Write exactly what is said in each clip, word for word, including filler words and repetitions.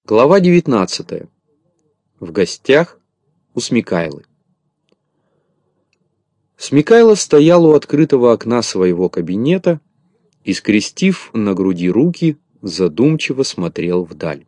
Глава девятнадцатая. В гостях у Смекайлы. Смекайла стоял у открытого окна своего кабинета и, скрестив на груди руки, задумчиво смотрел вдаль.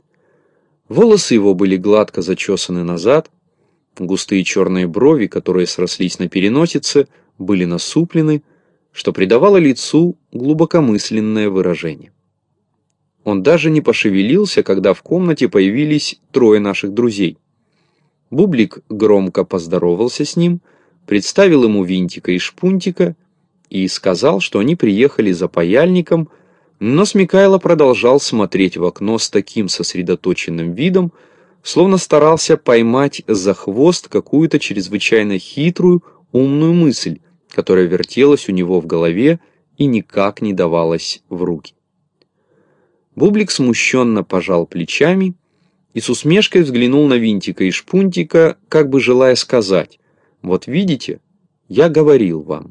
Волосы его были гладко зачесаны назад, густые черные брови, которые срослись на переносице, были насуплены, что придавало лицу глубокомысленное выражение. Он даже не пошевелился, когда в комнате появились трое наших друзей. Бублик громко поздоровался с ним, представил ему Винтика и Шпунтика и сказал, что они приехали за паяльником, но Смекайло продолжал смотреть в окно с таким сосредоточенным видом, словно старался поймать за хвост какую-то чрезвычайно хитрую, умную мысль, которая вертелась у него в голове и никак не давалась в руки. Бублик смущенно пожал плечами и с усмешкой взглянул на Винтика и Шпунтика, как бы желая сказать: «Вот видите, я говорил вам».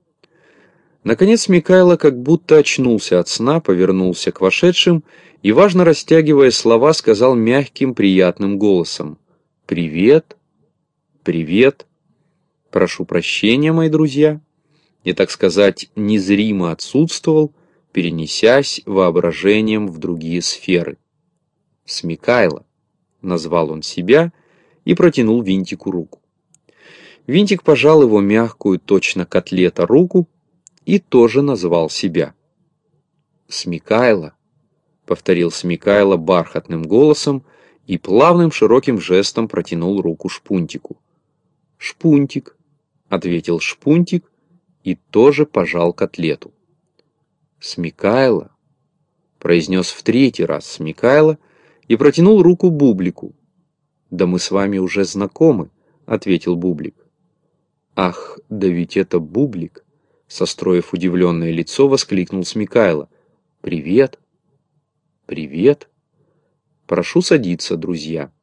Наконец Смекайло как будто очнулся от сна, повернулся к вошедшим и, важно растягивая слова, сказал мягким, приятным голосом: «Привет, привет, прошу прощения, мои друзья». Я, так сказать, незримо отсутствовал, перенесясь воображением в другие сферы. «Смекайло», — назвал он себя и протянул Винтику руку. Винтик пожал его мягкую, точно котлета, руку и тоже назвал себя. «Смекайло», — повторил Смекайло бархатным голосом и плавным широким жестом протянул руку Шпунтику. «Шпунтик», — ответил Шпунтик и тоже пожал котлету. «Смекайло», — произнес в третий раз Смекайло и протянул руку Бублику. «Да мы с вами уже знакомы», — ответил Бублик. «Ах, да ведь это Бублик», — состроив удивленное лицо, воскликнул Смекайло. «Привет, привет. Прошу садиться, друзья».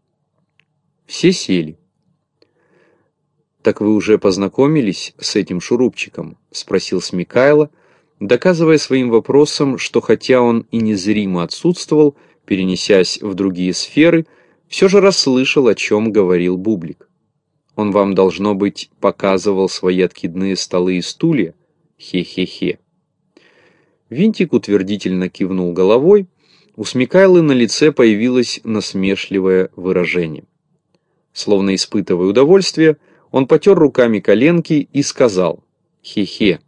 Все сели. «Так вы уже познакомились с этим шурупчиком?» — спросил Смекайло, доказывая своим вопросом, что хотя он и незримо отсутствовал, перенесясь в другие сферы, все же расслышал, о чем говорил Бублик. Он вам, должно быть, показывал свои откидные столы и стулья? Хе-хе-хе. Винтик утвердительно кивнул головой, у Смекайлы на лице появилось насмешливое выражение. Словно испытывая удовольствие, он потер руками коленки и сказал: «Хе-хе.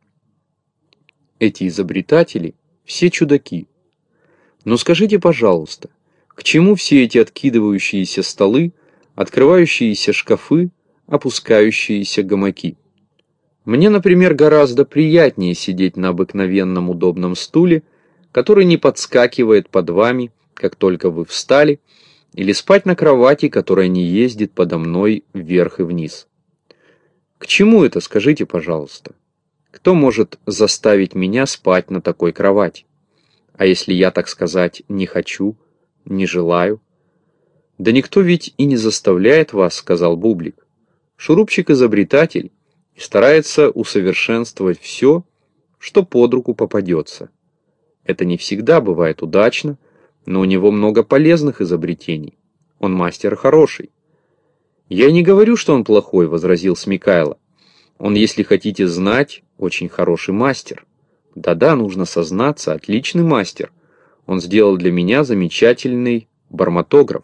Эти изобретатели все чудаки. Но скажите, пожалуйста, к чему все эти откидывающиеся столы, открывающиеся шкафы, опускающиеся гамаки? Мне, например, гораздо приятнее сидеть на обыкновенном удобном стуле, который не подскакивает под вами, как только вы встали, или спать на кровати, которая не ездит подо мной вверх и вниз. К чему это, скажите, пожалуйста? Кто может заставить меня спать на такой кровати? А если я, так сказать, не хочу, не желаю?» «Да никто ведь и не заставляет вас», — сказал Бублик. «Шурупчик изобретатель и старается усовершенствовать все, что под руку попадется. Это не всегда бывает удачно, но у него много полезных изобретений. Он мастер хороший». «Я не говорю, что он плохой», — возразил Смекайло. «Он, если хотите знать, очень хороший мастер. Да-да, нужно сознаться, отличный мастер. Он сделал для меня замечательный барматограф».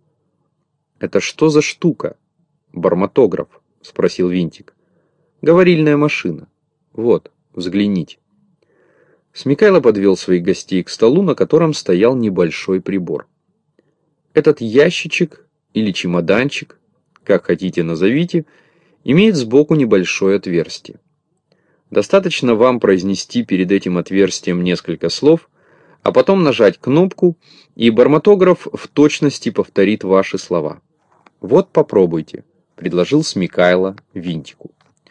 «Это что за штука, барматограф?» — спросил Винтик. «Говорильная машина. Вот, взгляните». Смекайло подвел своих гостей к столу, на котором стоял небольшой прибор. Этот ящичек или чемоданчик, как хотите назовите, имеет сбоку небольшое отверстие. Достаточно вам произнести перед этим отверстием несколько слов, а потом нажать кнопку, и барматограф в точности повторит ваши слова. «Вот попробуйте», — предложил Смекайло Винтику.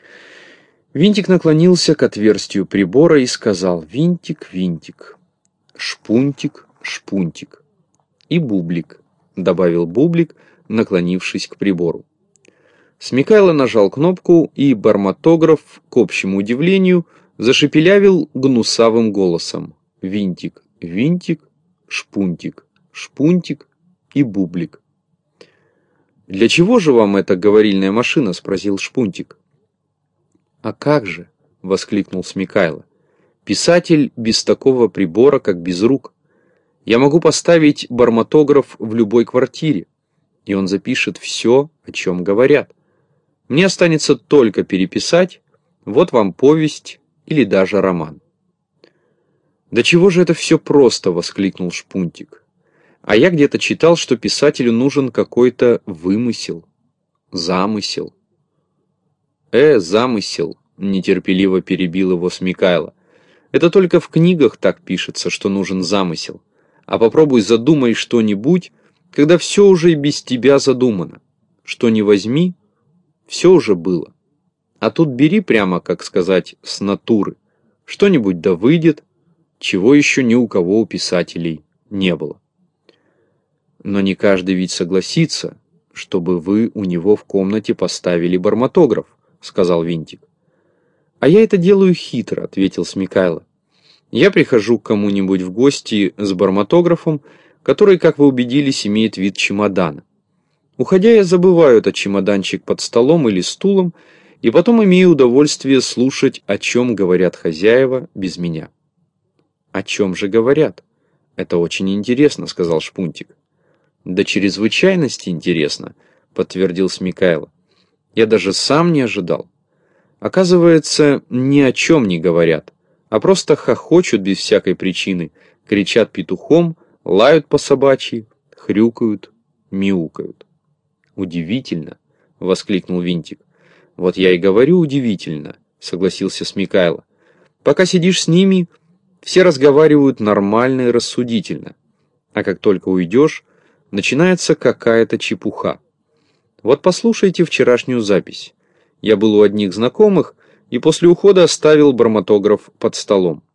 Винтик наклонился к отверстию прибора и сказал: «Винтик, Винтик, Шпунтик, Шпунтик и Бублик», — добавил Бублик, наклонившись к прибору. Смекайло нажал кнопку, и барматограф, к общему удивлению, зашепелявил гнусавым голосом: «Винтик, Винтик, Шпунтик, Шпунтик и Бублик. «Для чего же вам эта говорильная машина?» — спросил Шпунтик. «А как же?» — воскликнул Смекайло. «Писатель без такого прибора, как без рук. Я могу поставить барматограф в любой квартире, и он запишет все, о чем говорят. Мне останется только переписать, вот вам повесть или даже роман». «Да чего же это все просто!» — воскликнул Шпунтик. «А я где-то читал, что писателю нужен какой-то вымысел, замысел». «Э, замысел!» — нетерпеливо перебил его Смекайло. «Это только в книгах так пишется, что нужен замысел. А попробуй задумай что-нибудь, когда все уже и без тебя задумано. Что ни возьми, все уже было. А тут бери прямо, как сказать, с натуры. Что-нибудь да выйдет, чего еще ни у кого у писателей не было». «Но не каждый ведь согласится, чтобы вы у него в комнате поставили барматограф», — сказал Винтик. «А я это делаю хитро», — ответил Смекайло. «Я прихожу к кому-нибудь в гости с барматографом, который, как вы убедились, имеет вид чемодана. Уходя, я забываю этот чемоданчик под столом или стулом, и потом имею удовольствие слушать, о чем говорят хозяева без меня». «О чем же говорят? Это очень интересно», — сказал Шпунтик. «До чрезвычайности интересно», — подтвердил Смекайло. «Я даже сам не ожидал. Оказывается, ни о чем не говорят, а просто хохочут без всякой причины, кричат петухом, лают по собачьи, хрюкают, мяукают». «Удивительно», — воскликнул Винтик. «Вот я и говорю, удивительно», — согласился Смекайло. «Пока сидишь с ними, все разговаривают нормально и рассудительно, а как только уйдешь, начинается какая-то чепуха. Вот послушайте вчерашнюю запись. Я был у одних знакомых и после ухода оставил барматограф под столом».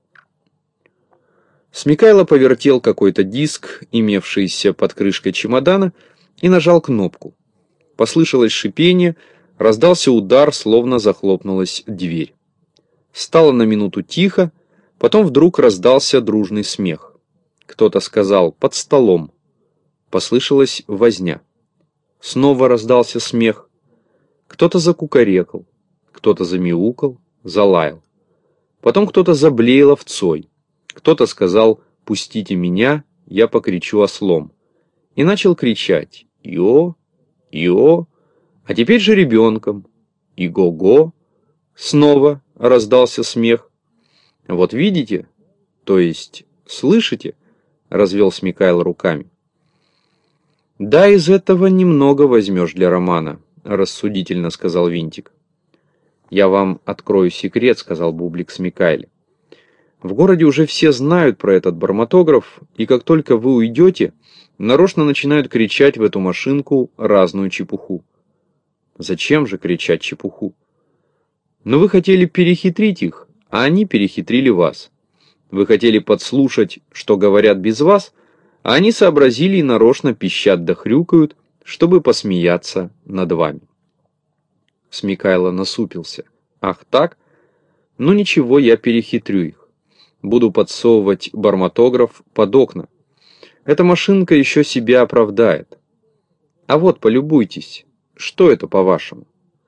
Смекайло повертел какой-то диск, имевшийся под крышкой чемодана, и нажал кнопку. Послышалось шипение, раздался удар, словно захлопнулась дверь. Стало на минуту тихо, потом вдруг раздался дружный смех. Кто-то сказал «под столом». Послышалась возня. Снова раздался смех. Кто-то закукарекал, кто-то замяукал, залаял. Потом кто-то заблеял овцой. Кто-то сказал «пустите меня, я покричу ослом». И начал кричать «Ио, Ио», а теперь же ребенком. «Иго-го». Снова раздался смех. «Вот видите, то есть слышите?» — развел Смекайло руками. «Да, из этого немного возьмешь для романа», — рассудительно сказал Винтик. «Я вам открою секрет», — сказал Бублик Смекайле. «В городе уже все знают про этот барматограф, и как только вы уйдете, нарочно начинают кричать в эту машинку разную чепуху». «Зачем же кричать чепуху?» «Но вы хотели перехитрить их, а они перехитрили вас. Вы хотели подслушать, что говорят без вас, а они сообразили и нарочно пищат да хрюкают, чтобы посмеяться над вами». Смекайло насупился. «Ах так? Ну ничего, я перехитрю их. Буду подсовывать барматограф под окна. Эта машинка еще себя оправдает. А вот, полюбуйтесь, что это, по-вашему?»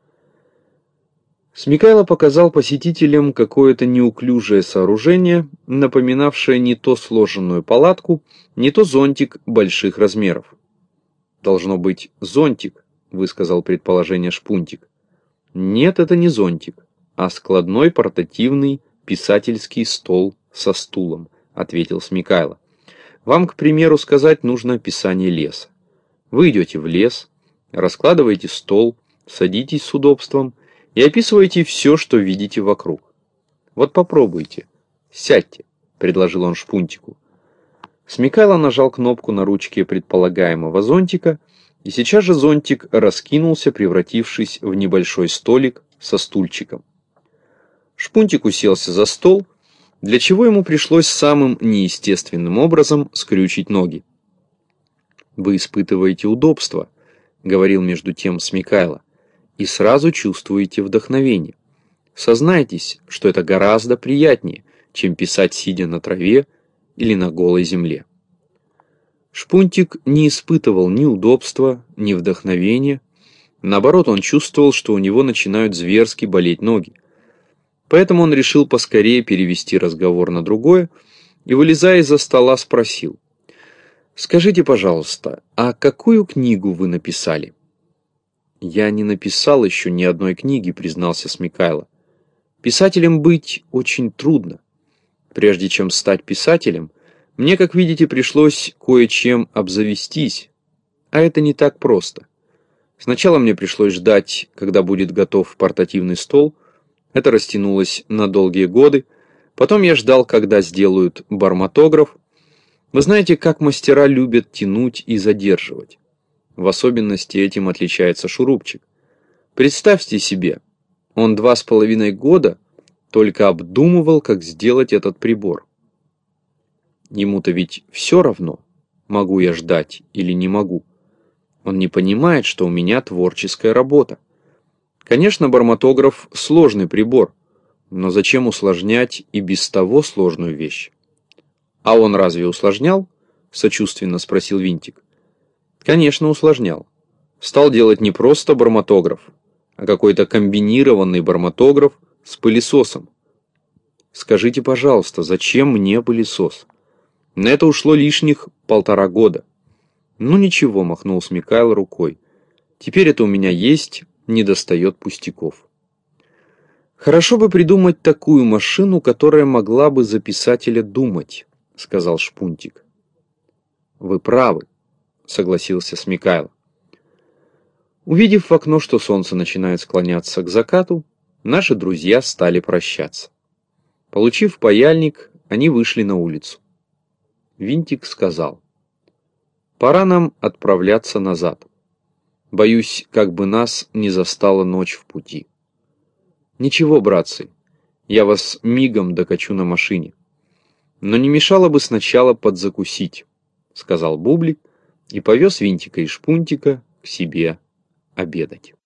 Смекайло показал посетителям какое-то неуклюжее сооружение, напоминавшее не то сложенную палатку, не то зонтик больших размеров. «Должно быть зонтик», — высказал предположение Шпунтик. «Нет, это не зонтик, а складной портативный писательский стол со стулом», — ответил Смекайло. «Вам, к примеру, сказать нужно описание леса. Вы идете в лес, раскладываете стол, садитесь с удобством и описываете все, что видите вокруг. Вот попробуйте. Сядьте», — предложил он Шпунтику. Смекайло нажал кнопку на ручке предполагаемого зонтика, и сейчас же зонтик раскинулся, превратившись в небольшой столик со стульчиком. Шпунтик уселся за стол, для чего ему пришлось самым неестественным образом скрючить ноги. «Вы испытываете удобство», — говорил между тем Смекайло, «и сразу чувствуете вдохновение. Сознайтесь, что это гораздо приятнее, чем писать, сидя на траве или на голой земле». Шпунтик не испытывал ни удобства, ни вдохновения. Наоборот, он чувствовал, что у него начинают зверски болеть ноги. Поэтому он решил поскорее перевести разговор на другое и, вылезая из-за стола, спросил: «Скажите, пожалуйста, а какую книгу вы написали?» «Я не написал еще ни одной книги», — признался Смекайло. «Писателем быть очень трудно. Прежде чем стать писателем, мне, как видите, пришлось кое-чем обзавестись, а это не так просто. Сначала мне пришлось ждать, когда будет готов портативный стол. Это растянулось на долгие годы. Потом я ждал, когда сделают барматограф. Вы знаете, как мастера любят тянуть и задерживать. В особенности этим отличается шурупчик. Представьте себе, он два с половиной года только обдумывал, как сделать этот прибор. Ему-то ведь все равно, могу я ждать или не могу. Он не понимает, что у меня творческая работа. Конечно, барматограф – сложный прибор, но зачем усложнять и без того сложную вещь? «А он разве усложнял?» – сочувственно спросил Винтик. «Конечно, усложнял. Стал делать не просто барматограф, а какой-то комбинированный барматограф с пылесосом. Скажите, пожалуйста, зачем мне пылесос? На это ушло лишних полтора года». «Ну ничего», — махнул Смекайло рукой. «Теперь это у меня есть, не достает пустяков». «Хорошо бы придумать такую машину, которая могла бы за писателя думать», — сказал Шпунтик. «Вы правы», — согласился Смекайло. Увидев в окно, что солнце начинает склоняться к закату, наши друзья стали прощаться. Получив паяльник, они вышли на улицу. Винтик сказал: «Пора нам отправляться назад. Боюсь, как бы нас не застала ночь в пути». «Ничего, братцы, я вас мигом докачу на машине. Но не мешало бы сначала подзакусить», — сказал Бублик и повез Винтика и Шпунтика к себе обедать.